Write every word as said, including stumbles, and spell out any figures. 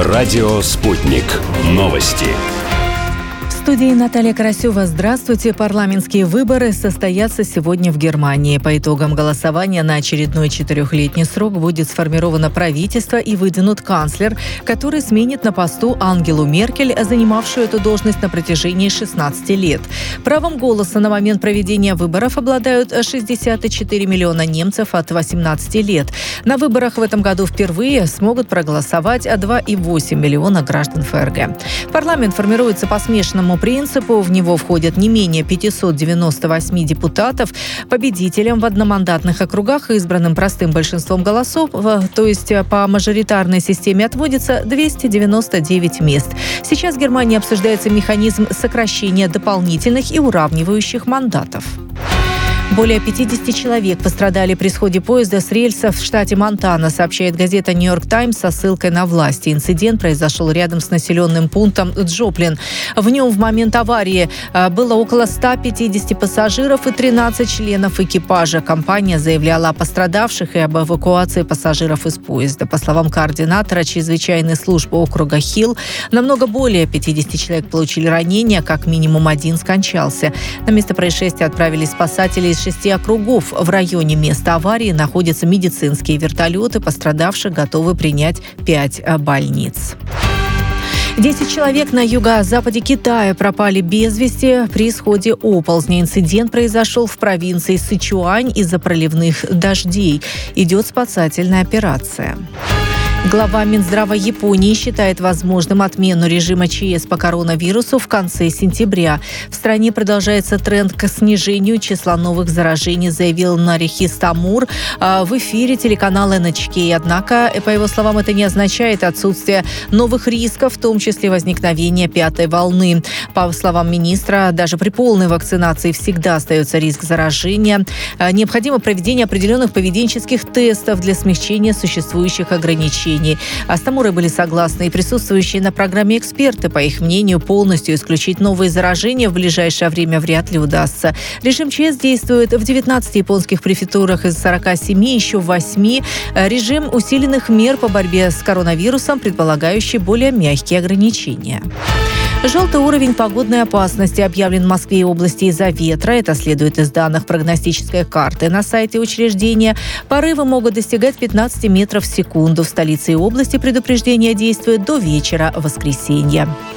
Радио «Спутник». Новости. В студии Наталья Карасева. Здравствуйте. Парламентские выборы состоятся сегодня в Германии. По итогам голосования на очередной четырехлетний срок будет сформировано правительство и выдвинут канцлер, который сменит на посту Ангелу Меркель, занимавшую эту должность на протяжении шестнадцати лет. Правом голоса на момент проведения выборов обладают шестьдесят четыре миллиона немцев от восемнадцати лет. На выборах в этом году впервые смогут проголосовать два и восемь миллиона граждан ФРГ. Парламент формируется по смешанному принципу. В него входят не менее пятьсот девяносто восемь депутатов. Победителям в одномандатных округах, избранным простым большинством голосов, то есть по мажоритарной системе, отводится двести девяносто девять мест. Сейчас в Германии обсуждается механизм сокращения дополнительных и уравнивающих мандатов. Более пятьдесят человек пострадали при сходе поезда с рельсов в штате Монтана, сообщает газета «Нью-Йорк Таймс» со ссылкой на власти. Инцидент произошел рядом с населенным пунктом Джоплин. В нем в момент аварии было около ста пятидесяти пассажиров и тринадцати членов экипажа. Компания заявляла о пострадавших и об эвакуации пассажиров из поезда. По словам координатора чрезвычайной службы округа Хилл, намного более пятидесяти человек получили ранения, как минимум один скончался. На место происшествия отправились спасатели из шести округов. В районе места аварии находятся медицинские вертолеты. Пострадавших готовы принять пять больниц. Десять человек на юго-западе Китая пропали без вести при сходе оползня. Инцидент произошел в провинции Сычуань из-за проливных дождей. Идет спасательная операция. Глава Минздрава Японии считает возможным отмену режима ЧС по коронавирусу в конце сентября. В стране продолжается тренд к снижению числа новых заражений, заявил Нарихиста Мур в эфире телеканала эн эйч кей. Однако, по его словам, это не означает отсутствие новых рисков, в том числе возникновения пятой волны. По словам министра, даже при полной вакцинации всегда остается риск заражения. Необходимо проведение определенных поведенческих тестов для смягчения существующих ограничений. А с Тамурой были согласны и присутствующие на программе эксперты. По их мнению, полностью исключить новые заражения в ближайшее время вряд ли удастся. Режим ЧС действует в девятнадцати японских префектурах из сорока семи, еще в восьми. Режим усиленных мер по борьбе с коронавирусом, предполагающий более мягкие ограничения. Желтый уровень погодной опасности объявлен в Москве и области из-за ветра. Это следует из данных прогностической карты на сайте учреждения. Порывы могут достигать пятнадцати метров в секунду. В столице и области предупреждение действует до вечера воскресенья.